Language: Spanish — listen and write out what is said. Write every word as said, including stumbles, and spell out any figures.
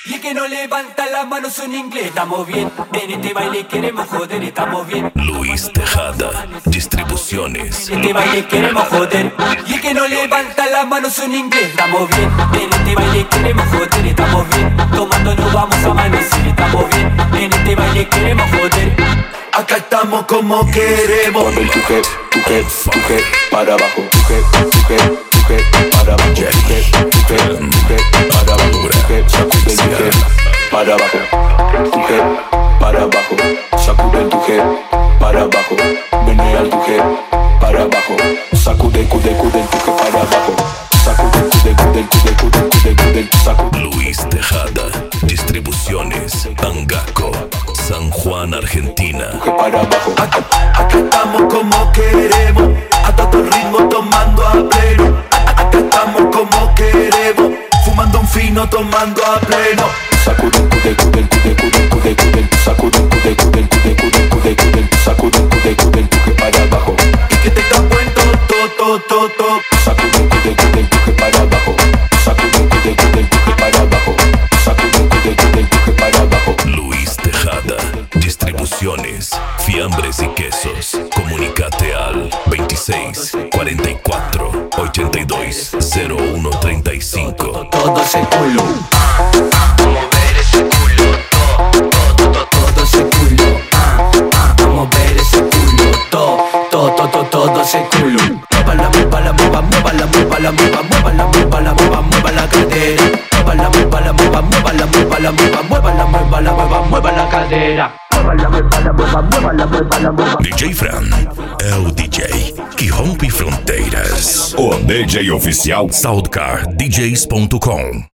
Y el que no levanta las manos en inglés, estamos bien. En este baile queremos joder, estamos bien. Luis Tejada, Distribuciones. En este baile queremos joder. Y el que no levanta las manos en inglés, estamos bien. En este baile queremos joder, estamos bien. Tomando nos vamos a amanecer, estamos bien. En este baile queremos joder. Acá estamos como queremos. Cuando el tuje, tuje, tuje, para abajo. Tuje, tuje, tuje, para abajo. Tuje, tuje, tuje, para abajo. Tuje, sacude el tuje, para abajo. Tuje, para abajo. Sacude el tuje, para abajo. Menea el tuje, para abajo. Sacude, cude, cude el tuje, para abajo. Sacude, cude, cude, cude, cude, cude, cude, sacude. Luis Tejada, Distribuciones, Angaco, San Juan, Argentina. Tuje para abajo. Acá, acá estamos como queremos. A todo ritmo tomando a pleno. A- Acá estamos como queremos. Fumando un fino tomando a pleno. Sacude, cude, cude, cude, cude, cude, cude. Sacude, cude, cude, cude, cude, cude, cude. Sacude, cude, cude, tuje para abajo. Y que te está puesto to, to, to, to. Sacude, cude, cude, tuje para abajo. Sacude, cude, cude, tuje para abajo. Sacude, cude, cude, tuje para abajo. Luis Tejada, Distribuciones, Fiambres y Quesos. Comunicate al veintiséis, cuarenta y cuatro, ochenta y dos, cero uno, treinta y cinco. Todo ese culo. Mover ese culo. To, to, to, to. Todo ese culo. Ah, ah, vamos a ver ese culo. Todo, todo, todo, todo ese culo. Muévala, muévala, mueva, muévala, muévala, mueva, muévala, muévala, mueva, mueva la cadera. Muévala, muévala, mueva, muévala, muévala, mueva, muévala, muévala, mueva, mueva la cadera. Muévala, muévala, mueva, muévala, muévala, mueva. D J Fran é o D J que rompe fronteiras. O D J oficial Soundcar D Js ponto com.